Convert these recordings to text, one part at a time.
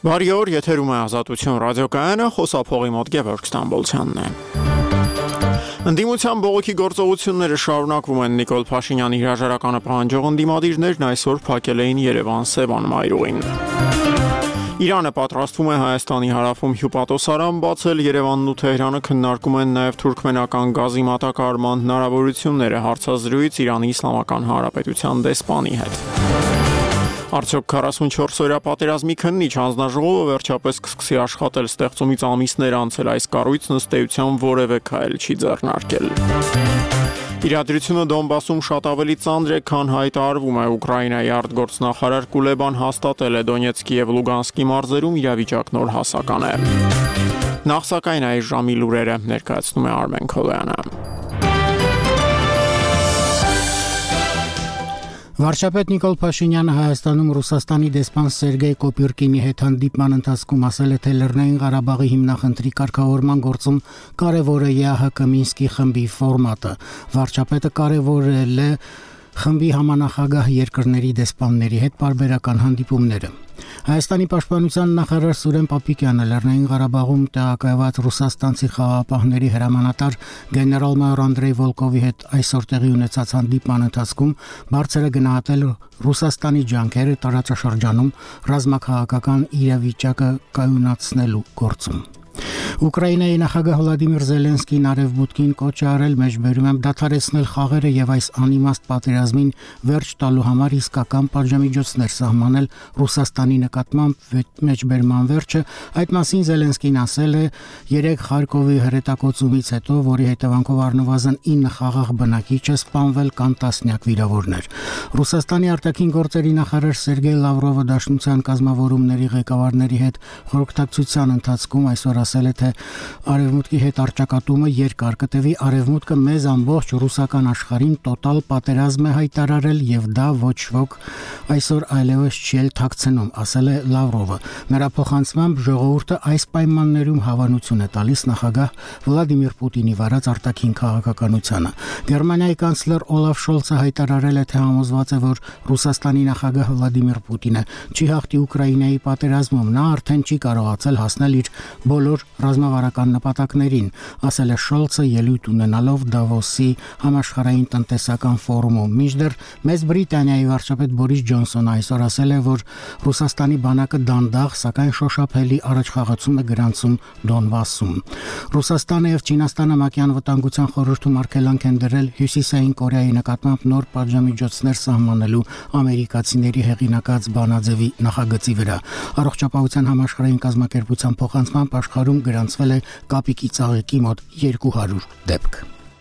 Բարի օր, եթերում է Ազատություն ռադիոկայանը, խոսափողի մոտ Գևորգ Ստամբոլցյանն է։ Ընդդիմության բողոքի գործողությունները շարունակվում են։ Նիկոլ Փաշինյանի հրաժարականը պահանջող ընդդիմադիրներն այսօր փակել էին Երևան-Սևան մայրուղին։ Իրանը պատրաստվում է Հայաստանի հարավում հյուպատոսարան բացել, Երևանն ու Թեհրանը քննարկում են նաև թուրքմենական գազի մատակարարման հնարավորությունները, հարցազրույց Իրանի Իսլամական Հանրապետության դեսպանի հետ։ Արդյոք 44-օրյա պատերազմի քննիչ հանձնաժողովը վերջապես կսկսի աշխատել, ստեղծումից ամիսներ անցել այս կառույցն ըստ էության որևէ քայլ չի ձեռնարկել։ Իրադրությունը Դոնբասում շատ ավելի ծանր է, քան հայտարարվում է։ Ուկրաինայի արտգործնախարար Կուլեբան հաստատել է Դոնեցկի և Լուգանսկի մարզերում իրավիճակն նոր հասական է։ Նախ սակայն այս ժամի լուրերը ներկայացնում է Արմեն Քոլոյանը։ Վարչապետ Նիկոլ Փաշինյանը Հայաստանում Ռուսաստանի դեսպան Սերգեյ Կոպյուրկինի հետ հանդիպման ընթացքում ասել է, թե Լեռնային Ղարաբաղի հիմնախնդրի կարգավորման գործում կարևոր է ԵԱՀԿ Մինսկի խմբի ֆորմատը։ Վարչապետը կարևորել է խմբի համանախագահ երկրների դեսպանների հետ պարբերական հանդիպումները։ Հայաստանի պաշտպանության նախարար Սուրեն Պապիկյանը Լեռնային Ղարաբաղում տեղակայված ռուսաստանցի խաղաղապահների հրամանատար գեներալ-մայոր Անդրեյ Վոլկովի հետ այսօր տեղի ունեցած հանդիպման ընթացքում բարձր է գնահատել Ռուսաստանի ջանքերը տարածաշրջանում ռազմաքաղաքական իրավիճակը կայունացնելու գործում։ Ուկրաինայի նախագահ Վլադիմիր Զելենսկին Արևմուտքին կոչ է արել մեջբերում դադարեցնել խաղերը եւ այս անիմաստ պատերազմին վերջ տալու համար իսկական պատժամիջոցներ սահմանել Ռուսաստանի նկատմամբ մեջբերման վերջը։ Այդ մասին Զելենսկին ասել է 3 Խարկովի հրետակոծումից հետո, որի հետևանքով առնվազն 9 խաղաղ բնակիչ է սպանվել, կան տասնյակ վիրավորներ։ Ռուսաստանի արտաքին գործերի նախարար Սերգեյ Լավրովը Դաշնության կազմավորումների ղեկավարների հետ խորհրդակցության ընթացքում այսօր ասել է, թե Արևմուտքի հետ առճակատումը երկար կտևի, Արևմուտքը մեզ ամբողջ ռուսական աշխարհին տոտալ պատերազմ է հայտարարել եւ դա ոչ ոք այսօր այլևս չի էլ թաքցնում, ասել է Լավրովը։ Նրա փոխանցմամբ ժողովուրդը այս պայմաններում հավանություն է տալիս նախագահ Վլադիմիր Պուտինի վարած արտաքին քաղաքականությանը։ Գերմանիայի կանցլեր Օլաֆ Շոլցը հայտարարել է, թե համոզված է, որ Ռուսաստանի նախագահ Վլադիմիր Պուտինը չի հաղթի Ուկրաինայի պատերազմում, նա արդեն չի կարողացել հասնել իր բոլոր ռազմավարական նպատակներին, ասել է Շոլցը ելույթ ունենալով Դավոսի համաշխարհային տնտեսական ֆորումում։ Մինչդեռ Մեծ Բրիտանիայի վարչապետ Բորիս Ջոնսոնը այսօր ասել է, որ Ռուսաստանի բանակը դանդաղ, սակայն շոշափելի առաջխաղացում է գրանցում Դոնբասում։ Ռուսաստանը եւ Չինաստանը ՄԱԿ-ի անվտանգության խորհրդում արգելանք են դրել Հյուսիսային Կորեայի նկատմամբ նոր պատժամիջոցներ սահմանելու ամերիկացիների հեղինակած բանաձևի նախագծի վրա։ Առողջապահության համաշխարհային կազմակերպության փոխանցմամբ աշխարհում գրանցվել է կապիկի ծաղիկի մոտ 200 դեպք։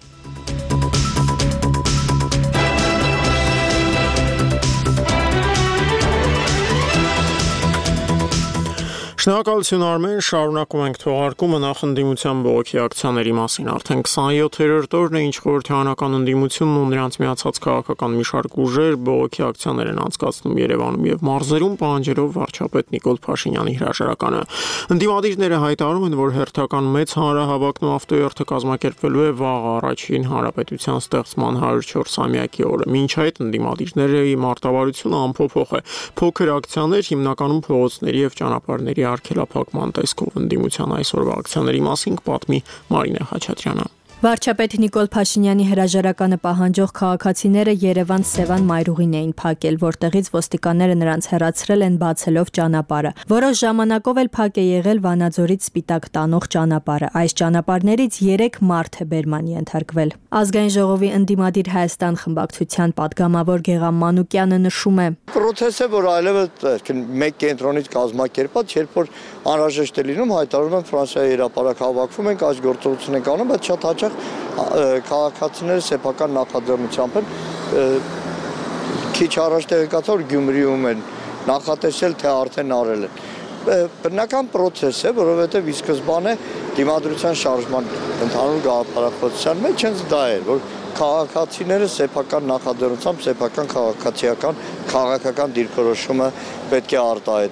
Շնորհակալություն Արմեն, շարունակում ենք թողարկումը նախընդդիմության բողոքի ակցիաների մասին։ Արդեն 27-րդ օրն է, ինչ խորհրդարանական ընդդիմությունն ու նրանց միացած քաղաքական մի շարք ուժեր բողոքի ակցիաներ են անցկացնում Երևանում եւ մարզերում, պահանջելով վարչապետ Նիկոլ Փաշինյանի հրաժարականը։ Ընդդիմադիրները հայտարարում են, որ հերթական մեծ հանրահավաքն ու ավտոերթը կազմակերպվելու է վաղ առաջին հանրապետության ստեղծման 104-ամյակի օրը։ Մինչ այդ ընդդիմադիրների մարտավարությունը ամփոփող է։ Փոքր ակցիաներ հիմնականում փողոցների եւ ճանապարհների արգելափակման տեսքով ընդդիմության այսօրվա ակցիաների մասին կպատմի Մարինե Խաչատրյանը։ Վարչապետ Նիկոլ Փաշինյանի հրաժարականը պահանջող քաղաքացիները Երևան-Սևան մայրուղին էին փակել, որտեղից ոստիկանները նրանց հեռացրել են բացելով ճանապարհը։ Որոշ ժամանակով էլ փակ է եղել Վանաձորից Սպիտակ տանող ճանապարհը։ Այս ճանապարհներից 3 մարդ է բերման ենթարկվել։ Ազգային ժողովի ընդդիմադիր Հայաստան խմբակցության падգամավոր Գեգամ Մանուկյանը նշում է. Պրոցեսը, որ այլևս մեկ կենտրոնից կազմակերպած, երբ որ անհրաժեշտ է լինում, հայտարարում են Ֆրանսիայի հրապարակ հավաքվում ենք, այս գործողություն ենք անում, բայց շատ հաճախ քաղաքացիները սեփական նախաձեռնությամբ են քիչ առաջ տեղեկացա, որ Գյումրիում են նախատեսել, թե արդեն արել են։ Բնական պրոցես է, որովհետև ի սկզբանե դիմադրության շարժման ընդհանուր գաղափարախոսության մեջ հենց դա էր, որ քաղաքացիները սեփական նախաձեռնությամբ, սեփական քաղաքացիական քաղաքական դիրքորոշումը պետք է արտահայտեն։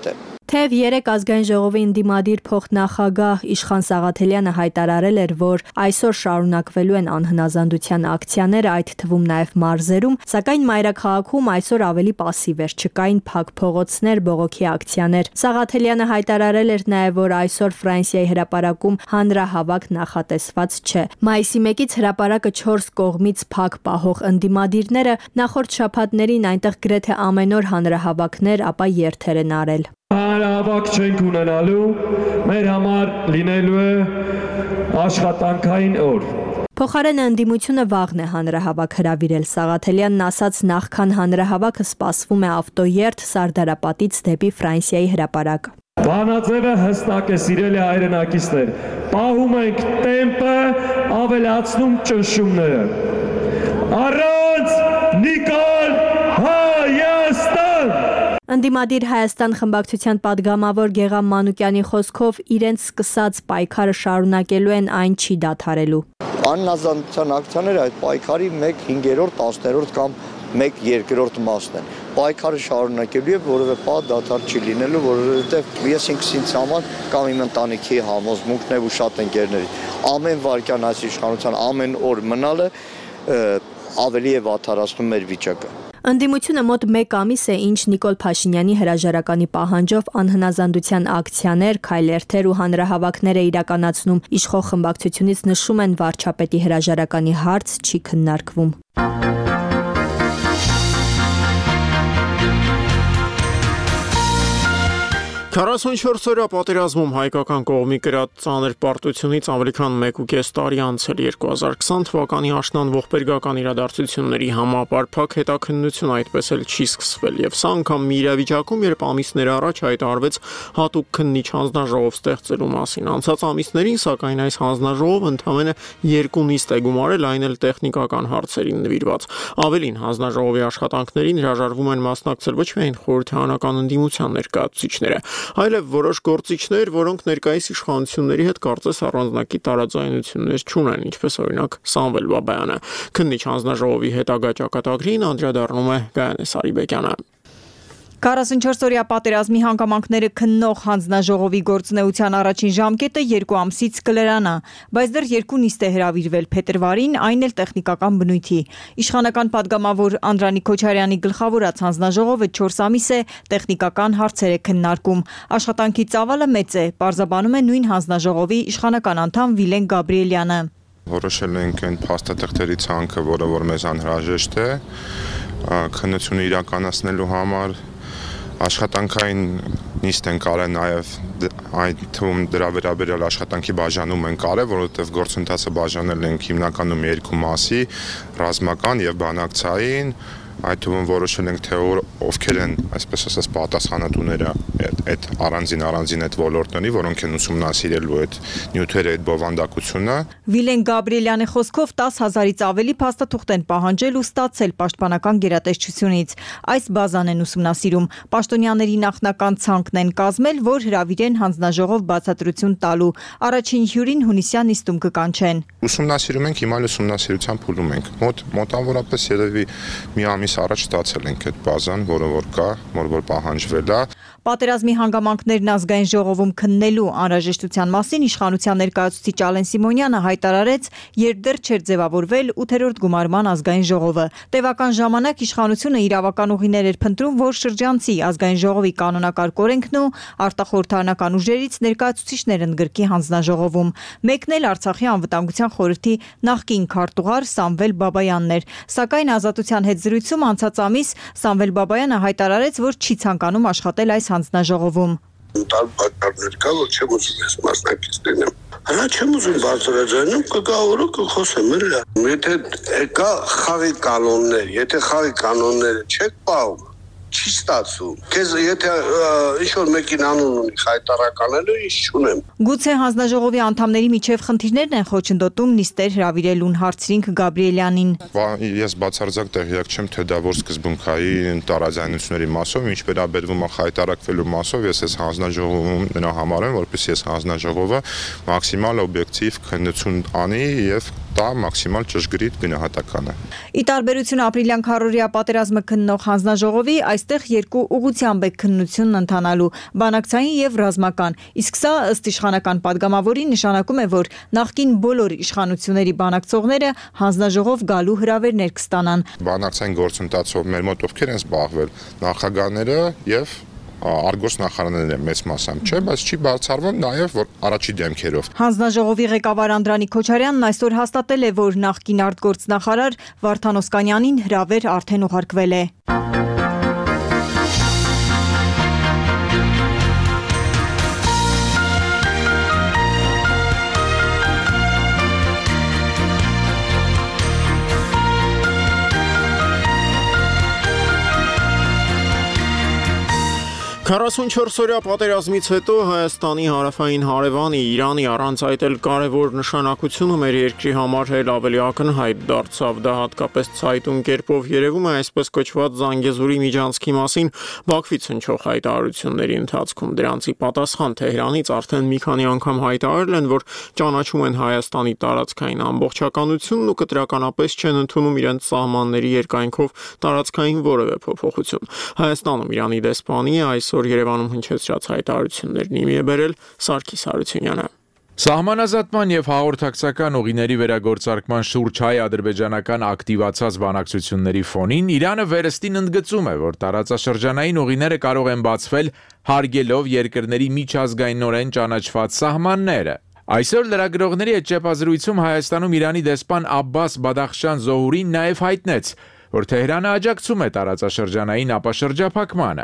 Թեև 3 ազգային ժողովի ընդդիմադիր փոխնախագահ Իշխան Սաղաթելյանը հայտարարել էր, որ այսօր շարունակվելու են անհնազանդության ակցիաները, այդ թվում նաև մարզերում, սակայն մայրաքաղաքում այսօր ավելի պասիվ էր, չկային փակ փողոցներ, բողոքի ակցիաներ։ Սաղաթելյանը հայտարարել էր նաև, որ այսօր Ֆրանսիայի հրապարակում հանրահավաք նախատեսված չէ։ Մայիսի 1-ից հրապարակը 4 կողմից փակ պահող ընդդիմադիրները նախորդ շաբաթներին այնտեղ գրեթե ամեն օր հանրահավաքներ, ապա երթեր են արել։ Հանրահավաք չենք ունենալու, մեր համար լինելու է աշխատանքային օր։ Փոխարենը ընդդիմությունը վաղն է հանրահավաք հրավիրել։ Սաղաթելյանն ասաց, նախքան հանրահավաքը սպասվում է ավտոերթ Սարդարապատից դեպի Ֆրանսիայի հրապարակ։ Վանաձևը հստակ է, սիրելի հայրենակիցներ, պահում ենք տեմպը, ավելացնում ճնշումները։ Առանց Նիկոլ Հայաստան։ Ընդդիմադիր Հայաստան խմբակցության падգամավոր Գեգամ Մանուկյանի խոսքով իրենց սկսած պայքարը շարունակելու են, այն չի դադարելու։ Անհնազանդության ակցիաները այդ պայքարի 1/5, 10-րդ կամ 1/2 մասն են։ Պայքարը շարունակելու է, որովհետև պահ դադար չի լինելու, որովհետև ես ինքս համար կամ իմ ընտանիքի համոզմունքն է ու շատ ընկերների։ Ամեն վայրկյան այս իշխանության ամեն օր մնալը ավելի է վատթարացնում մեր վիճակը։ Ընդդիմությունը մոտ 1 ամիս է, ինչ Նիկոլ Փաշինյանի հրաժարականի պահանջով անհնազանդության ակցիաներ, քայլերթեր ու հանրահավաքներ է իրականացնում։ Իշխող խմբակցությունից նշում են, վարչապետի հրաժարականի հարց չի քննարկվում։ 44-օրյա պատերազմում հայկական կողմի կրած ծանր պարտությունից ավելի քան 1.5 տարի անցել 2020 թվականի աշնան ողբերգական իրադարձությունների համապարփակ հետաքննություն այդպես էլ չի սկսվել եւ սա անգամ մի իրավիճակում, երբ ամիսներ առաջ հայտարարվեց հատուկ քննիչ հանձնաժողով ստեղծելու մասին։ Անցած ամիսներին, սակայն, այս հանձնաժողովը ընդամենը 2 նիստ է գումարել, այն էլ տեխնիկական հարցերին նվիրված։ Ավելին, հանձնաժողովի աշխատանքներին հրաժարվում են մասնակցել ոչ միայն խորհրդարանական ընդդիմության ներկայացուցիչները, այլև որոշ գործիչներ, որոնք ներկայիս իշխանությունների հետ կարծես առանձնակի տարաձայնություններ չունեն, ինչպես օրինակ Սամվել Բաբայանը։ Քննիչ հանձնաժողովի հետագա ճակատագրին անդրադառնում է Գայանե Սարիբեկյանը։ 44-օրյա պատերազմի հանգամանքները քննող հանձնաժողովի գործունեության առաջին ժամկետը 2 ամսից կլրանա, բայց դեռ 2 նիստ է հրավիրվել փետրվարին, այն էլ տեխնիկական բնույթի։ Իշխանական падգամավոր Անդրանիկ Քոչարյանի գլխավորած հանձնաժողովը 4 ամիս է տեխնիկական հարցեր է քննարկում։ Աշխատանքի ծավալը մեծ է, պարզաբանում է նույն հանձնաժողովի իշխանական անդամ Վիլեն Գաբրիելյանը։ Որոշել ենք այն փաստաթղթերի ցանկը, որը որ մեզ անհրաժեշտ է քննությունը իրականացնելու համար։ Աշխատանքային նիստ են կարել նաև այդ թվում դրա վերաբերյալ աշխատանքի բաժանում են կարել, որովհետև գործընթացը բաժանել ենք հիմնականում 2 մասի՝ ռազմական եւ բանակցային, այդ թվում որոշել ենք թե ովքեր են, այսպես ասած, պատասխանատուները այդ առանձին այդ ոլորտների, որոնք են ուսումնասիրելու այդ նյութերը, այդ բովանդակությունը։ Վիլեն Գաբրիելյանի խոսքով 10,000-ից ավելի փաստաթուղթ են պահանջել ու ստացել պաշտպանական գերատեսչությունից։ Այս բազան են ուսումնասիրում։ Պաշտոնյաների նախնական ցանկն են կազմել, որ հրավիրեն հանձնաժողով բացատրություն տալու։ Առաջին հյուրին հունիսյան նիստում կկանչեն։ Ուսումնասիրում ենք, հիմա ուսումնասիրության փուլում ենք։ Մոտավորապես երևի մի ամիս առաջ ստացել ենք այդ բազան, որը որ կա, որ պահանջվել է։ Պատերազմի հանգամանքներն ազգային ժողովում քննելու անհրաժեշտության մասին իշխանության ներկայացուցիչ Ալեն Սիմոնյանը հայտարարեց, երբ դեռ չէր ձևավորվել 8-րդ գումարման ազգային ժողովը։ Տևական ժամանակ իշխանությունը իրավական ուղիներ էր փնտրում, որ շրջանցի ազգային ժողովի կանոնակարգ օրենքն ու արտախորհրդարանական ուժերից ներկայացուցիչներ ընդգրկի հանձնաժողովում։ Մեկն էլ Արցախի անվտանգության խորհրդի նախկին քարտուղար Սամվել Բաբայանն էր, սակայն Ազատության հետ զրույցում անցած ամիս Սամվել Բաբայանը հայտարարեց, որ չի ցանկանում աշխատել այս հանձնաժողովում։ Տալ պատկերներ կա, որ չեմ ուզում ես մասնակից լինեմ։ Հələ չեմ ուզում բարձրաձայնում, կգա օրը կխոսեմ, էլա։ Եթե կա խաղի կանոններ, եթե խաղի կանոնները չեք պահում, չի ստացվում։ Քեզ եթե ինչ-որ մեկին անուն ունի հայտարարականելու, ինչ չունեմ։ Գուցե հանձնաժողովի անդամների միջև խնդիրներն են խոչընդոտում նիստեր հրավիրելուն, հարցրինք Գաբրիելյանին։ Ես բացարձակ տեղյակ չեմ, թե դա որ սկզբունքային տարաձայնությունների մասով, ինչ վերաբերվում է հայտարարվելու մասով, ես այս հանձնաժողովում նրա համար եմ, որպեսզի ես հանձնաժողովը մաքսիմալ օբյեկտիվ քննություն անի եւ դա մաքսիմալ ճշգրիտ գնահատական է։ Ի տարբերություն ապրիլյան քառօրյա պատերազմը քննող հանձնաժողովի, այստեղ երկու ուղղությամբ է քննությունն ընթանալու՝ բանակցային եւ ռազմական։ Իսկ սա ըստ իշխանական падգամավորի նշանակում է, որ նախկին բոլոր իշխանությունների բանակցողները հանձնաժողով գալու հրավերներ կստանան։ Բանակցային գործընթացով մեր մոտ ովքեր են զբաղվել, նախագահները եւ արգոսնախարարները մեծ մասամբ չէ, բայց չի բացառվում նաև որ առաջի դեմքերով։ Հանձնաժողովի ղեկավար Անդրանիկ Քոչարյանն այսօր հաստատել է, որ նախկին արտգործնախարար Վարդան Օսկանյանին հրավեր արդեն ուղարկվել է։ Քառասունչորսօրյա պատերազմից հետո Հայաստանի հարավային հարևանի Իրանի առանց այդ էլ կարևոր նշանակությունը մեր երկրի համար էլ ավելի ակնհայտ դարձավ։ Դա հատկապես ցայտուն կերպով երևում է այսպես կոչված Զանգեզուրի միջանցքի մասին Բաքվից հնչող հայտարարությունների ընթացքում։ Դրանցի պատասխան Թեհրանից արդեն մի քանի անգամ հայտարարել են, որ ճանաչում են Հայաստանի տարածքային ամբողջականությունն ու կտրականապես չեն ընդունում իրենց սահմանների երկայնքով տարածքային որևէ փոփոխություն։ Հայաստանում Իրանի դեսպանի այսօր Երևանում հնչեցրած հայտարարություններն իմի է բերել Սարգիս Հարությունյանը։ Սահմանազատման եւ հաղորդակցական ուղիների վերագործարկման շուրջ հայ-ադրբեջանական ակտիվացած բանակցությունների ֆոնին Իրանը վերստին ընդգծում է, որ տարածաշրջանային ուղիները կարող են բացվել հարգելով երկրների միջազգայինորեն ճանաչված սահմանները։ Այսօր լրագրողների հետ ճեպազրույցում Հայաստանում Իրանի դեսպան Աբբաս Բադախշան Զոհուրին նաև հայտնեց, որ Թեհրանը աջակցում է տարածաշրջանային ապաշրջափակմանը։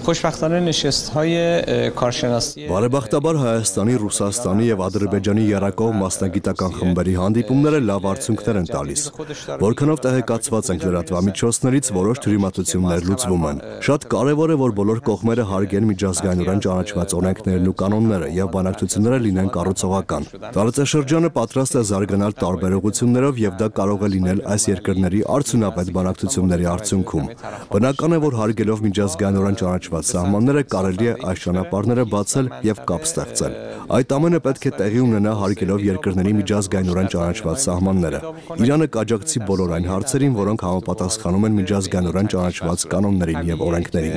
Բարեբախտաբար Հայաստանի, Ռուսաստանի եւ Ադրբեջանի երակող մասնագիտական խմբերի հանդիպումները լավ արդյունքներ են տալիս։ Որքանով տեղեկացված ենք լրատվամիջոցներից, որոշ թյուրիմացություններ լուծվում են։ Շատ կարևոր է, որ բոլոր կողմերը հարգեն միջազգայինորեն ճանաչված օրենքներն ու կանոնները եւ բանակցությունները լինեն կառուցողական։ Տարածաշրջանը պատրաստ է զարգանալ տարբեր ուղղություններով եւ դա կարող է լինել այս երկրների արդյունավետ բանակցությունների արդյունքում։ Բնական է, որ հարգելով միջազգայինորեն ճանաչված սահմանները կարելի է այս ճանապարհները բացել եւ կապ ստեղծել։ Այդ ամենը պետք է տեղի ունենա հարգելով երկրների միջազգայինորեն ճանաչված սահմանները։ Իրանը կաջակցի բոլոր այն հարցերին, որոնք համապատասխանում են միջազգայինորեն ճանաչված կանոններին եւ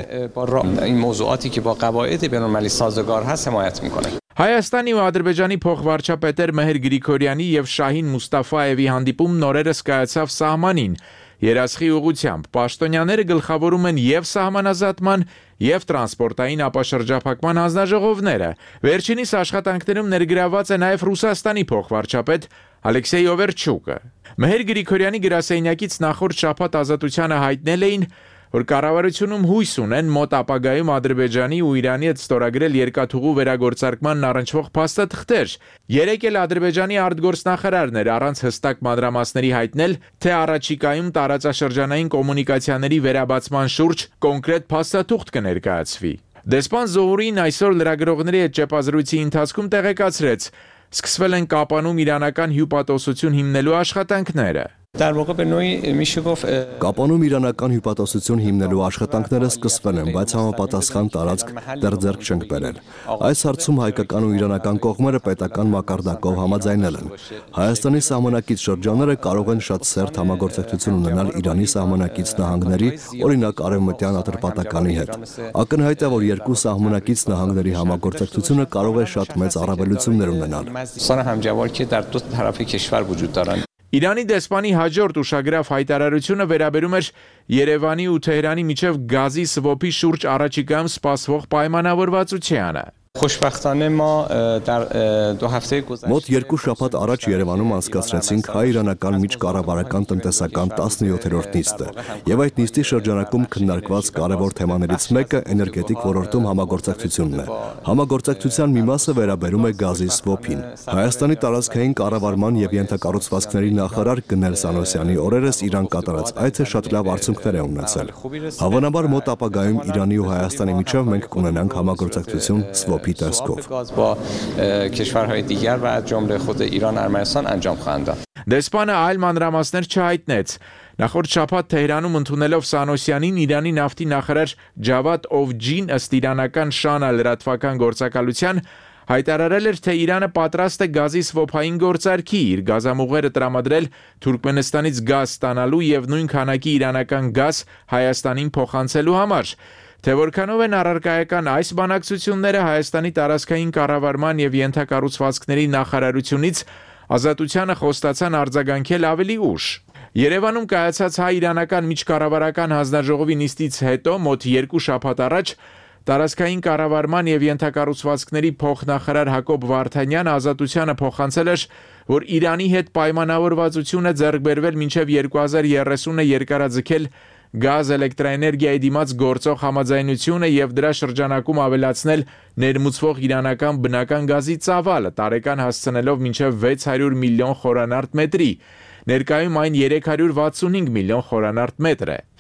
օրենքներին։ Հայաստանի ու Ադրբեջանի փոխվարչապետեր Մեհեր Գրիգորյանի եւ Շահին Մուստաֆաևի հանդիպումն օրերս կայացավ սահմանին։ Երասխի ուղղությամբ պաշտոնյաները գլխավորում են եւ սահմանազատման եւ տրանսպորտային ապաշրջափակման հանձնաժողովները։ Վերջինիս աշխատանքներում ներգրավված է նաեւ Ռուսաստանի փոխվարչապետ Ալեքսեյ Օվերչուկը։ Մեհեր Գրիգորյանի գրասենյակից նախորդ շաբաթ Ազատությանը հայտնել էին, որ կառավարությունում հույս ունեն մոտ ապագայում Ադրբեջանի ու Իրանի հետ ստորագրել երկաթուղու վերագործարկմանն առնչվող փաստաթղթեր։ Երեկ էլ Ադրբեջանի արտգործնախարարն էր առանց հստակ մանրամասների հայտնել, թե առաջիկայում տարածաշրջանային կոմունիկացիաների վերաբացման շուրջ կոնկրետ փաստաթուղթ կներկայացվի։ Դեսպան Զոհուրին այսօր լրագրողների հետ ճեպազրույցի ընթացքում տեղեկացրեց, սկսվել են Կապանում իրանական հյուպատոսություն հիմնելու աշխատանքները։ Կապանում իրանական հյուպատոսություն հիմնելու աշխատանքները սկսվել են, բայց համապատասխան տարածք դեռ ձեռք չենք բերել։ Այս հարցում հայկական ու իրանական կողմերը պետական մակարդակով համաձայնել են։ Հայաստանի սահմանակից շրջանները կարող են շատ սերտ համագործակցություն ունենալ Իրանի սահմանակից նահանգների, օրինակ Արևմտյան Ատրպատականի հետ։ Ակնհայտ է, որ երկու սահմանակից նահանգների համագործակցությունը կարող է շատ մեծ առավելություններ ունենալ։ Իրանի դեսպանի հաջորդ ուշագրավ հայտարարությունը վերաբերում էր Երևանի ու Թեհրանի միջև գազի սվոփի շուրջ առաջիկայում սպասվող պայմանավորվածությանը։ Մոտ երկու շաբաթ առաջ Երևանում անցկացրեցինք հայ-իրանական միջկառավարական տնտեսական 17-րդ նիստը, եւ այդ նիստի շրջանակում քննարկված կարևոր թեմաներից մեկը էներգետիկ ոլորտում համագործակցությունն է։ Համագործակցության մի մասը վերաբերում է գազի սվոփին։ Հայաստանի տարածքային կառավարման եւ ենթակառուցվածքների նախարար Գնել Սանոսյանի օրերս Իրան կատարած այցը շատ լավ արդյունքներ է ունեցել։ Հավանաբար մոտ ապագայում Իրանի ու Հայաստանի միջև մենք կունենանք համագործակցություն սվոփի Դեսպանը այլ մանրամասներ չհայտնեց։ Նախորդ շաբաթ Թեհրանում ընդունելով Սանոսյանին Իրանի նավթի նախարար Ջավադ Օվջին ըստ իրանական Շանա լրատվական գործակալության հայտարարել էր, թե Իրանը պատրաստ է գազի սվոփային գործարքի, իր գազամուղերը տրամադրել Թուրքմենստանից գազ ստանալու եւ նույն քանակի իրանական գազ Հայաստանին փոխանցելու համար։ Թե որքանով են առարկայական այս բանակցությունները Հայաստանի տարածքային կառավարման եւ ենթակառուցվածքների նախարարությունից Ազատությանը խոստացան արձագանքել ավելի ուշ։ Երևանում կայացած հայ-իրանական միջկառավարական հանձնաժողովի նիստից հետո մոտ 2 շաբաթ առաջ տարածքային կառավարման եւ ենթակառուցվածքների փոխնախարար Հակոբ Վարդանյանը Ազատությանը փոխանցել էր, որ Իրանի հետ պայմանավորվածությունը ձեռք բերվել մինչև 2030-ը երկարաձգել գազ էլեկտրաէներգիայի դիմաց գործող համաձայնությունը եւ դրա շրջանակում ավելացնել ներմուծվող իրանական բնական գազի ծավալը տարեկան հասցնելով մինչև 600 միլիոն խորանարդ մետրի։ Ներկայում այն 365 միլիոն խորանարդ մետր է։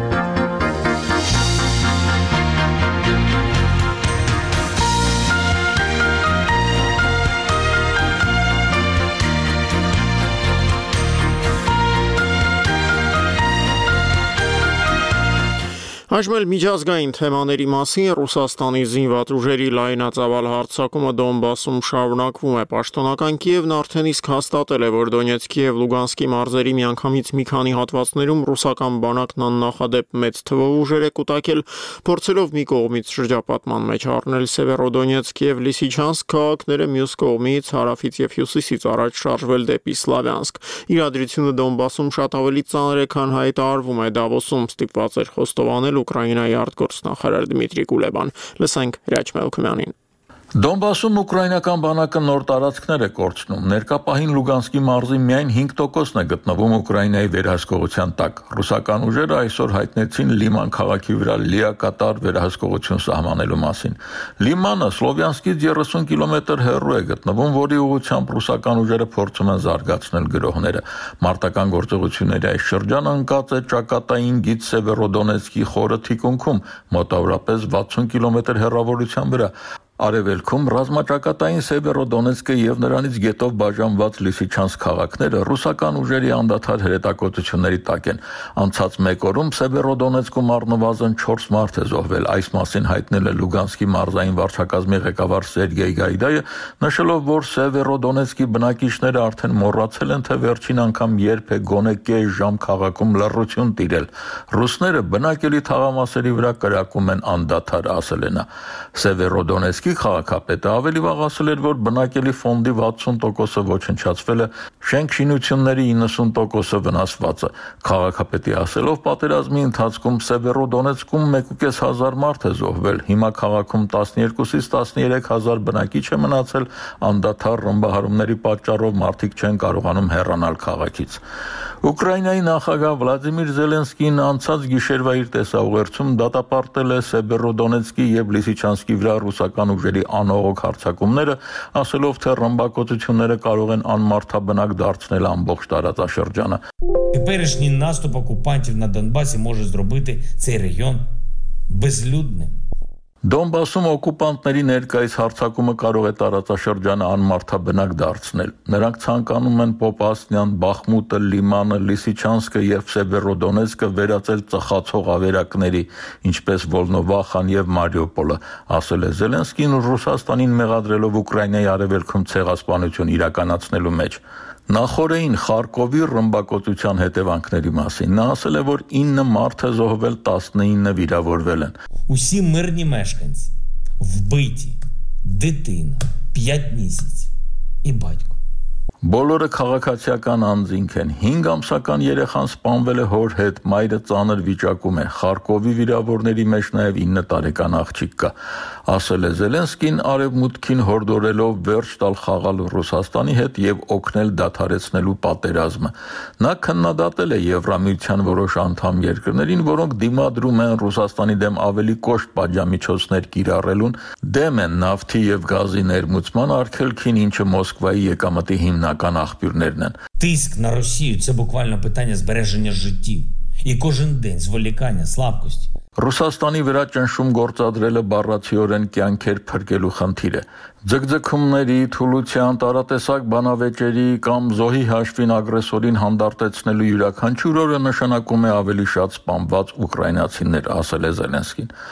Այժմ էլ միջազգային թեմաների մասին Ռուսաստանի զինված ուժերի լայնածավալ հարձակումը Դոնբասում շարունակվում է։ Պաշտոնական Կիևն արդեն իսկ հաստատել է, որ Դոնեցկի եւ Լուգանսկի մարզերի միանգամից մի քանի հատվածներում ռուսական բանակն աննախադեպ մեծ թվով ուժեր է կուտակել, փորձելով մի կողմից շրջապատման մեջ առնել Սևերոդոնեցկ եւ Լիսիչանսկ քաղաքները, մյուս կողմից հարավից եւ հյուսիսից առաջ շարժվել դեպի Սլավյանսկ։ Իրադրությունը Դոնբասում շատ ավելի ծանր է, քան հայտարարվում է։ Դավոսում ստիպված էր խոստովանել Ուկրաինայի արտգործնախարար Դմիտրի Կուլեբան։ Լսենք Հրաչ Մելքումյանին։ Դոնբասում ուկրաինական բանակը նոր տարածքներ է կորցնում։ Ներկապահին Լուգանսկի մարզի միայն 5%-ն է գտնվում Ուկրաինայի վերահսկողության տակ։ Ռուսական ուժերը այսօր հայտնեցին Լիման քաղաքի վրա լիակատար վերահսկողություն սահմանելու մասին։ Լիմանը Սլովյանսկից 30 կիլոմետր հեռու է գտնվում, որի ուղղությամբ ռուսական ուժերը փորձում են զարգացնել գրոհները։ Մարտական գործողությունների այս շրջանը ընկած է ճակատային գիծ Սևերոդոնեցկի խորը թիկունքում, մոտավորապես 60 կիլոմետր հեռավորության վրա։ Արևելքում ռազմաճակատային Սևերոդոնեցկը եւ նրանից գետով բաժանված Լիսիչանսկ քաղաքները ռուսական ուժերի անդադար հրետակոծությունների տակ են։ Անցած մեկ օրում Սևերոդոնեցկում առնվազն 4 մարդ է զոհվել։ Այս մասին հայտնել է Լուգանսկի մարզային վարչակազմի ղեկավար Սերգեյ Գայդայը, նշելով, որ Սևերոդոնեցկի բնակիչները արդեն մոռացել են, թե վերջին անգամ երբ է գոնե կես ժամ քաղաքում լռություն տիրել։ Ռուսները բնակելի թաղամասերի վրա կրակում են անդադար, ասել է նա։ Սևերոդոնեցկի քաղաքապետը ավելի վաղ ասել էր, որ բնակելի ֆոնդի 60%-ը ոչնչացվել է, շենք-շինությունների 90%-ը վնասված է։ Քաղաքապետի ասելով, պատերազմի ընթացքում Սևերոդոնեցկում 1.500 մարդ է զոհվել, հիմա քաղաքում 12-ից 13,000 բնակիչ է մնացել, անդադար ռմբահարումների պատճառով մարդիկ չեն կարողանում հեռանալ քաղաքից։ Ուկրաինայի նախագահ Վլադիմիր Զելենսկին անցած գիշերվա իր տեսաուղերձում դատապարտել է Սևերոդոնեցկի եւ Լիսիչանսկի վրա ռուսական ուժերի անողոք հարձակումները, ասելով, թե ռմբակոծությունները կարող են անմարդաբնակ դարձնել ամբողջ տարածաշրջանը։ Теперішній наступ окупантів на Донбасі може зробити цей регіон безлюдним. Դոնբասում օկուպանտների ներկայիս հարձակումը կարող է տարածաշրջանը անմարդաբնակ դարձնել։ Նրանք ցանկանում են Պոպասնյան, Բախմուտը, Լիմանը, Լիսիչանսկը եւ Սևերոդոնեցկը վերածել ծխացող ավերակների, ինչպես Վոլնովախան եւ Մարիուպոլը, ասել է Զելենսկին Ռուսաստանին մեղադրելով Ուկրաինայի արևելքում ցեղասպանություն իրականացնելու մեջ։ Նախորդին Խարկովի ռմբակոծության հետևանքների մասին նա ասել է, որ 9 մարդ է զոհվել, 19 վիրավորվել են։ Усі мирні мешканці вбиті, дитина, 5 місяців і батько. Բոլորը քաղաքացիական անձինք են։ 5 ամսական երեխան սպանվել է հոր հետ, մայրը ծանր վիճակում է։ Խարկովի վիրավորների մեջ նաև 9 տարեկան աղջիկ կա, ասել է Զելենսկին, արևմուտքին հորդորելով վերջ տալ խաղալ Ռուսաստանի հետ եւ օգնել դադարեցնելու պատերազմը։ Նա քննադատել է Եվրամիության որոշ անդամ երկրներին, որոնք դիմադրում են Ռուսաստանի դեմ ավելի կոշտ պատժամիջոցներ կիրառելուն, դեմ են նավթի եւ գազի ներմուծման արգելքին, ինչը Մոսկվայի եկամտի հիմնական աղբյուրներն են։ Тиск на Росію – це буквально питання збереження життів. І кожен день зволікання, слабкості. Ռուսաստանի վրա ճնշում գործադրելը բառացիորեն կյանքեր փրկելու խնդիր է։ Ձգձգումների, թուլության, տարատեսակ բանավեճերի կամ զոհի հաշվին ագրեսորին հանդարտեցնելու յուրաքանչյուր օրը նշանակում է ավելի շատ սպանված ուկրաինացիներ, ասել է Զելենսկին։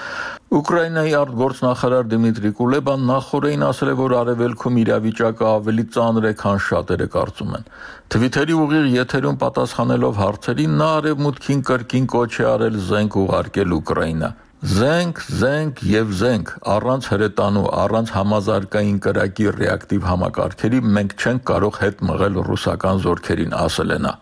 Ուկրաինայի արտգործնախարար Դիմիտրի Կուլեբան նախորդին ասել է, որ արևելքում իրավիճակը ավելի ծանր է, քան շատերը կարծում են։ Թվիթերի ուղիղ եթերում պատասխանելով հարցերին նա արևմուտքին կրկին կոչ է արել զենք ուղարկել Ուկրաինա։ Զենք, զենք եւ զենք, առանց հրետանու, առանց համազարգային կրակի ռեակտիվ համակարգերի մենք չենք կարող հետ մղել ռուսական զորքերին, ասել է նա։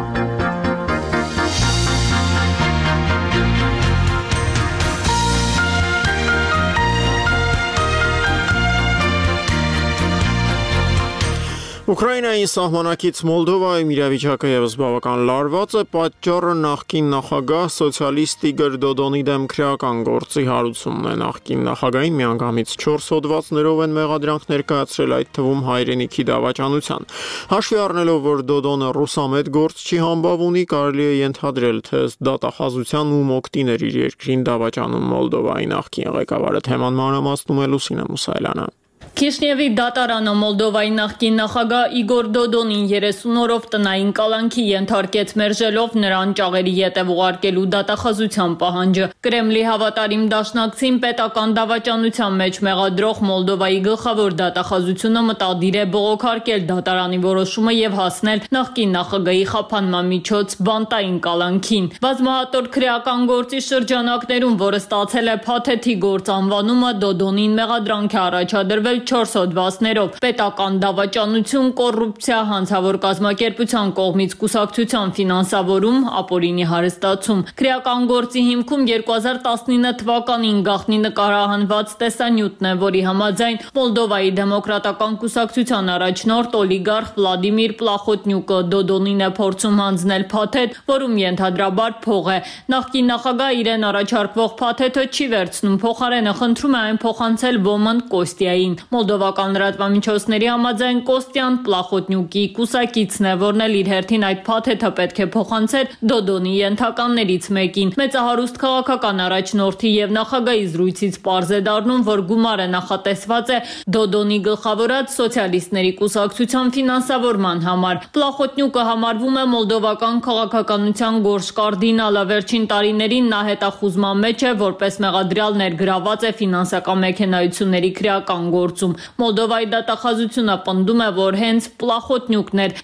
Ուկրաինայի սահմանակից Մոլդովայում իրավիճակը ևս բավական լարված է, պատճառը նախկին նախագահ սոցիալիստ Իգոր Դոդոնի դեմ քրեական գործի հարուցումն է։ Նախկին նախագահին միանգամից 4 հոդվածներով են մեղադրանք ներկայացրել, այդ թվում հայրենիքի դավաճանության։ Հաշվի առնելով, որ Դոդոնը ռուսամետ գործ չի համբավ ունի, կարելի է ենթադրել, թե դատախազության ու մոկտին էր իր երկրին դավաճանում Մոլդովայի նախկին ղեկավարը։ Թեման մանրամասնում է Լուսինե Մուսայելյանը։ Քիշնևի դատարանը Մոլդովայի նախկին նախագահ Իգոր Դոդոնին 30 օրով տնային կալանքի ենթարկեց, մերժելով նրան ճաղերի ետև ուղարկելու դատախազության պահանջը։ Կրեմլի հավատարիմ դաշնակցին պետական դավաճանության մեջ մեղադրող Մոլդովայի գլխավոր դատախազությունը մտադիր է բողոքարկել դատարանի որոշումը եւ հասնել նախկին նախագահի խափանման միջոց բանտային կալանքին։ Բազմահատոր քրեական գործի շրջանակներում, որը ստացել է փաթեթի գործ անվանումը, Դոդոնին մեղադրանք է առաջադրվել 4 հոդվածներով՝ պետական դավաճանություն, կոռուպցիա, հանցավոր կազմակերպության կողմից կուսակցության ֆինանսավորում, ապօրինի հարստացում։ Քրեական գործի հիմքում 2019 թվականին գաղտնի նկարահանված տեսանյութն է, որի համաձայն Մոլդովայի դեմոկրատական կուսակցության առաջնորդ օլիգարխ Վլադիմիր Պլախոտնյուկը Դոդոնին է փորձում հանձնել փաթեթ, որում ենթադրաբար փող է։ Նախկին նախագահը իրեն առաջարկվող փաթեթը չի վերցնում, փոխարենը խնդրում է այն փոխանցել Ոման Կոստիային։ Մոլդովական լրատվամիջոցների համաձայն Կոստյան Պլախոտնյուկի կուսակիցն է, որն էլ իր հերթին այդ փաթեթը պետք է փոխանցեր Դոդոնի ենթականերից մեկին։ Մեծահարուստ քաղաքական առաջնորդի եւ նախագահի զրույցից պարզ է դառնում, որ գումարը նախատեսված է Դոդոնի գլխավորած սոցիալիստների կուսակցության ֆինանսավորման համար։ Պլախոտնյուկը համարվում է մոլդովական քաղաքականության գորշ կարդինալը։ Վերջին տարիներին նա հետախուզման մեջ է, որպես մեղադրյալ ներգրաված է ֆինանսական մեքենայությունների քրեական գործում։ Մոլդովայի դատախազությունը պնդում է, որ հենց Պլախոտնյուկն էր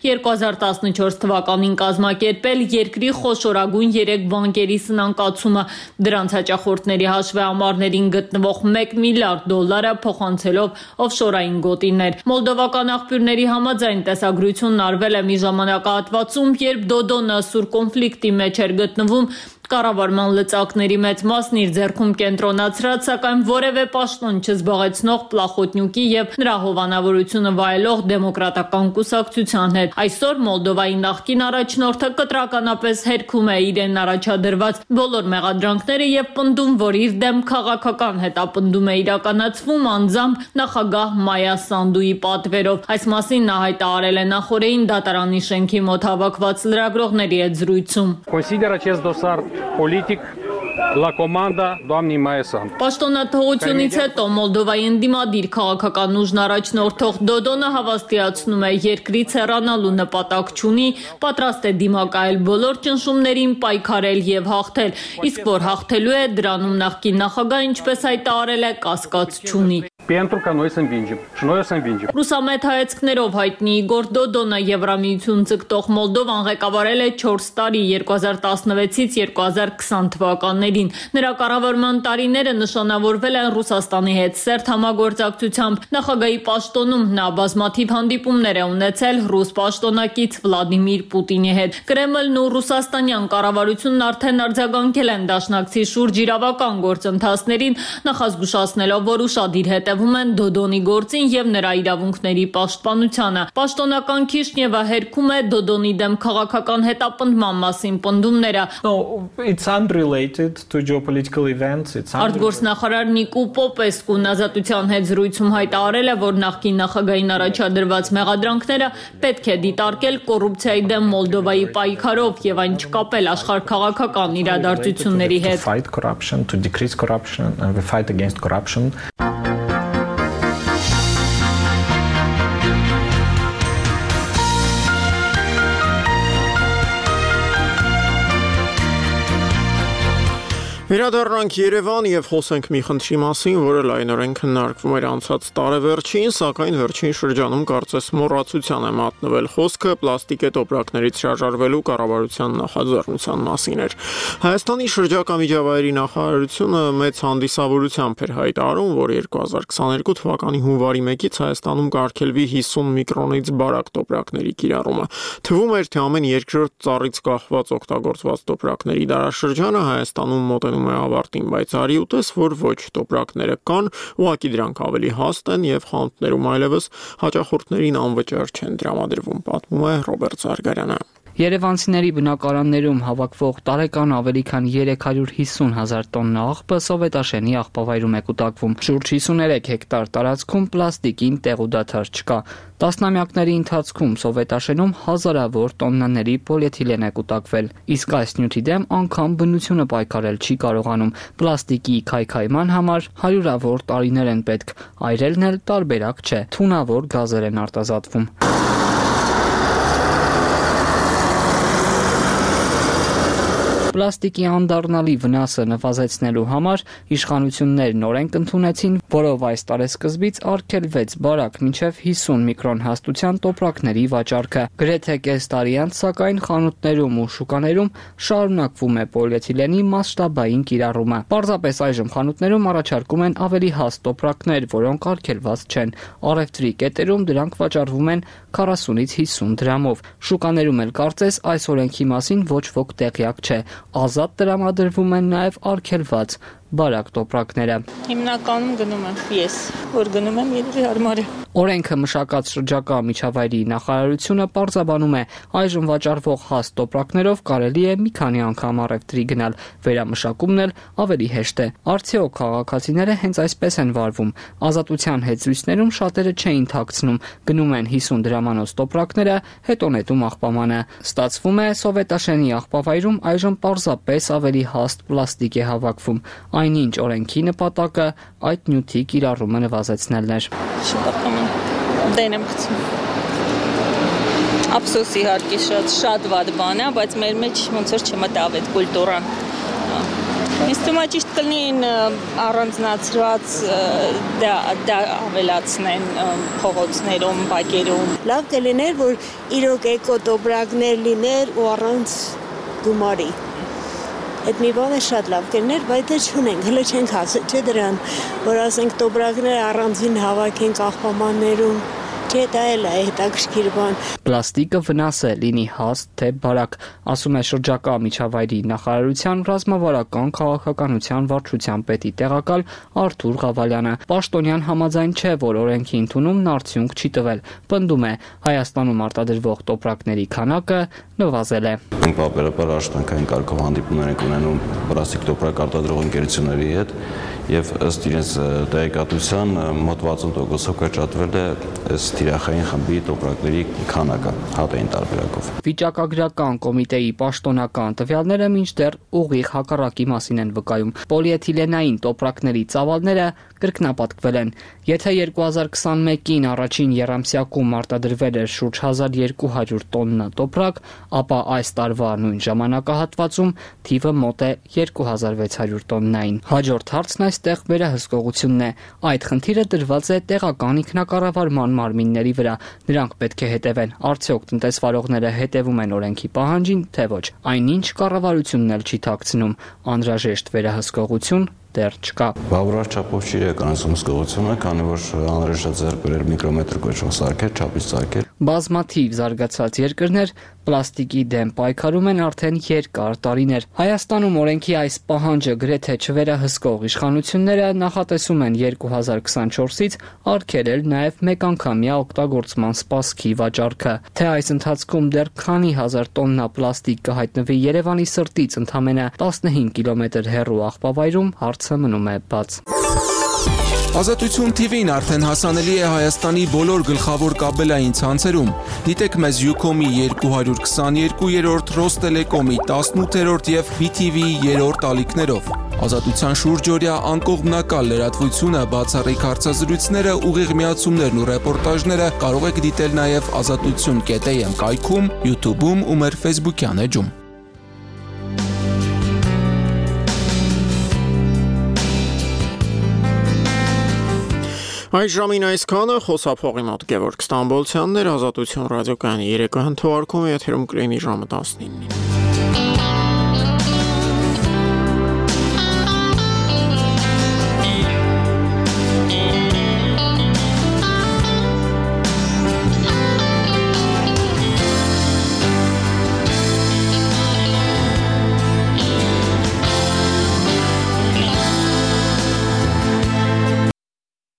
2014 թվականին կազմակերպել երկրի խոշորագույն 3 բանկերի սնանկացումը, դրանց հաճախորդների հաշվեհամարներին գտնվող $1 միլիարդ փոխանցելով օֆշորային գոտիներ։ Մոլդովական աղբյուրների համաձայն տեսագրությունն արվել է մի ժամանակահատվածում, երբ Դոդոնը սուր կոնֆլիկտի մեջ էր գտնվում, կառավարման լծակների մեծ մասն իր ձեռքում կենտրոնացրած, սակայն որևէ պաշտոն չզբաղեցնող Պլախոտնյուկի եւ նրա հովանավորությունը վայելող դեմոկրատական կուսակցության հետ։ Այսօր Մոլդովայի նախկին առաջնորդը կտրականապես հերքում է իրեն առաջադրված բոլոր մեղադրանքները եւ պնդում, որ իր դեմ քաղաքական հետապնդում է իրականացվում անձամբ նախագահ Մայա Սանդուի պատվերով։ Այս մասին նա հայտարարել է նախորդին դատարանի շենքի մոտ հավաքված լրագրողների հետ զրույցում։ Politic La comanda doamnei Maia Sandu. Պաշտոնաթողությունից հետո Մոլդովայի ընդդիմադիր քաղաքական ուժն առաջնորդող Դոդոնը հավաստիացնում է, երկրից հեռանալու նպատակ չունի, պատրաստ է դիմակայել բոլոր ճնշումներին, պայքարել եւ հաղթել, իսկ որ հաղթելու է, դրանում նախկին նախագահ ինչպես հայտարարել է, կասկած չունի։ Ռուսամետ հայեցքներով հայտնի Իգոր Դոդոնը Եվրամիություն ձգտող Մոլդովան ղեկավարել է 4 տարի 2016-ից 2020 թվականներին։ Նրա կառավարման տարիները նշանավորվել են Ռուսաստանի հետ սերտ համագործակցությամբ։ Նախագահի պաշտոնում նա բազմաթիվ հանդիպումներ է ունեցել ռուս պաշտոնակից Վլադիմիր Պուտինի հետ։ Կրեմլն ու ռուսաստանյան կառավարությունն արդեն արձագանքել են դաշնակցի շուրջ իրավական գործընթացներին, նախազգուշացնելով, որ ուշադիր հետևում են Դոդոնի գործին եւ նրա իրավունքների պաշտպանությանը։ Պաշտոնական Քիշնևը հերքում է Դոդոնի դեմ քաղաքական հետապնդման մասին պնդումները։ Արտգործնախարար Նիկո Պոպեսկուն Ազատության հետ զրույցում հայտարարել է, որ նախկին նախագահին առաջադրված մեղադրանքները պետք է դիտարկել կոռուպցիայի դեմ Մոլդովայի պայքարով եւ այն չկապել աշխարհքաղաքական իրադարձությունների հետ։ Վերադառնանք Երևան եւ խոսենք մի խնդրի մասին, որը լայնորեն քննարկվում էր անցած տարեվերջին, սակայն վերջին շրջանում կարծես մոռացության է մատնվել խոսքը պլաստիկե տոպրակներից շարժարվելու կառավարության նախաձեռնության մասին էր։ Հայաստանի շրջակա միջավայրի նախարարությունը մեծ հանդիսավորությամբ էր հայտարարում, որ 2022 թվականի հունվարի 1-ից Հայաստանում կարգելվի 50 միկրոնից բարակ տոպրակների կիրառումը։ Թվում էր, թե ամեն երկրորդ ծառից կախված օգտագործված տոպրակների դարաշրջանը Հայաստանում մոտենում է ավարտին, բայց արի ուտես, որ ոչ տոպրակները կան, ուղղակի դրանք ավելի հաստ են եւ խանութներում այլևս հաճախորդներին անվճար չեն տրամադրվում, պատմում է Ռոբերտ Զարգարյանը։ Երևանցիների բնակարաններում հավաքվող տարեկան ավելի քան 350,000 տոննա աղբը Սովետաշենի աղբավայրում է կուտակվում։ Շուրջ 53 հեկտար տարածքում պլաստիկին տեղուդադար չկա։ Տասնամյակների ընթացքում Սովետաշենում հազարավոր տոննաների պոլիէթիլեն է կուտակվել, իսկ այս նյութի դեմ անգամ բնությունը պայքարել չի կարողանում։ Պլաստիկի քայքայման համար հարյուրավոր տարիներ են պետք, այրելն էլ տարբերակ չէ, թունավոր գազեր են արտազատվում։ Պլաստիկի անդառնալի վնասը նվազեցնելու համար իշխանություններն օրենք ընդունեցին, որով այս տարեսկզբից արգելվեց բարակ մինչև 50 միկրոն հաստության տոպրակների վաճառքը։ Գրեթե կես տարի անց, սակայն խանութներում ու շուկաներում շարունակվում է պոլիէթիլենի մասշտաբային կիրառումը։ Պարզապես այժմ խանութներում առաջարկում են ավելի հաստ տոպրակներ, որոնք արգելված չեն։ Առևտրի կետերում դրանք վաճառվում են 40-ից 50 դրամով։ Շուկաներում էլ կարծես այս օրենքի մասին ոչ ոք տեղյակ չէ։ Ազատ տրամադրվում են նաև արգելված բարակ տոպրակները։ Հիմնականում գնում եմ ես, որ գնում եմ երևի հարմար է։ Օրենքը մշակած շրջակա միջավայրի նախարարությունը պարզաբանում է, այժմ վաճառվող հաստ տոպրակներով կարելի է մի քանի անգամ առևտրի գնալ, վերամշակումն էլ ավելի հեշտ է։ Արդյոք քաղաքացիները հենց այսպես են վարվում։ Ազատության հետզույցներում շատերը չէին թաքցնում, գնում են 50 դրամանոց տոպրակները, հետո նետում աղբամանը։ Ստացվում է Սովետաշենի աղբավայրում այժմ պարզապես ավելի հաստ պլաստիկ է հավաքվում։ Այնինչ օրենքի նպատակը այդ նյութի կիրառումը նվազեցնելն էր։ Դեն եմ գցում։ Ափսոս իհարկե շատ վատ բան է, բայց մեր մեջ ոնց որ չմտավ այդ կուլտուրան։ Ինձ թվում է ճիշտ կլինի առանձնացրած դա ավելացնեն փողոցներում, բակերում։ Լավ կլիներ, որ իրոք էկոտոպրակներ լիներ ու առանց գումարի։ Այդ մի բանը շատ լավ կլիներ, բայց դե չունենք, հələ չենք հասել, չէ դրան, որ ասենք տոպրակները առանձին հավաքենք աղբամաններում, չէ դա էլ է հետաքրքիր բան։ Պլաստիկը վնաս է, լինի հաստ թե բարակ, ասում է շրջակա միջավայրի նախարարության ռազմավարական քաղաքականության վարչության պետի տեղակալ Արթուր Ղավալյանը։ Պաշտոնյան համաձայն չէ, որ օրենքի ընդունումն արդյունք չի տվել։ Պնդում է, Հայաստանում արտադրվող տոպրակների քանակը նվազել է։ Պարբերաբար աշխատանքային կարգով հանդիպումներ ենք ունենում պլաստիկ տոպրակ արտադրող ընկերությունների հետ եւ ըստ իրենց տեղեկատվության մոտ 60%-ով կրճատվել է ըստ թիրախային խմբի տոպրակների քանակը հատային տարբերակով։ Վիճակագրական կոմիտեի պաշտոնական տվյալները մինչդեռ ուղիղ հակառակի մասին են վկայում։ Պոլիէթիլենային տոպրակների ծավալները կրկնապատկվել են։ Եթե 2021-ին առաջին եռամսյակում արտադրվել էր շուրջ 1200 տոննա տոպրակ, ապա այս տարվա նույն ժամանակահատվածում թիվը մոտ է 2600 տոննային։ Հաջորդ հարցն այստեղ վերահսկողությունն է։ Այդ խնդիրը դրված է տեղական ինքնակառավարման մարմինների վրա։ Նրանք պետք է հետևեն, արդյոք տնտեսվարողները հետևում են օրենքի պահանջին, թե ոչ։ Այնինչ կառավարությունն էլ չի թաքցնում, անհրաժեշտ վերահսկողություն դեռ չկա։ Բավարար չափով չի իրականացում հսկողությունը, քանի որ անհրաժեշտ է ձեռք բերել միկրոմետր կոչվող սարքեր, չափից սարքեր։ Բազմաթիվ զարգացած երկրներ պլաստիկի դեմ պայքարում են արդեն երկար տարիներ։ Հայաստանում օրենքի այս պահանջը գրեթե չվերահսկող իշխանությունները նախատեսում են 2024-ից արգելել նաև մեկանգամյա օգտագործման սպասքի վաճառքը։ Թե այս ընթացքում դեռ քանի հազար տոննա պլաստիկ կհայտնվի Երևանի սրտից ընդամենը 15 կիլոմետր հեռու աղբավայրում, հարցը մնում է բաց։ Ազատություն TV-ն արդեն հասանելի է Հայաստանի բոլոր գլխավոր կաբելային ցանցերում։ Դիտեք մեզ Ucom-ի 222-րդ, Ռոստելեկոմի 18-րդ եւ BTV-ի 3-րդ ալիքներով։ Ազատության շուրջօրյա անկողմնակալ լրատվությունը, բացառիկ հարցազրույցները, ուղիղ միացումներն ու ռեպորտաժները կարող եք դիտել նաեւ azatutsun.am կայքում, YouTube-ում ու մեր Facebook-յան էջում։ Այս ժամին այսքանը խոսափողի մոտ Գևորգ Ստամբոլցյանն էր, Ազատություն ռադիոկայանի երեկոյան թողարկումը եթերում կլինի ժամը 19-ին։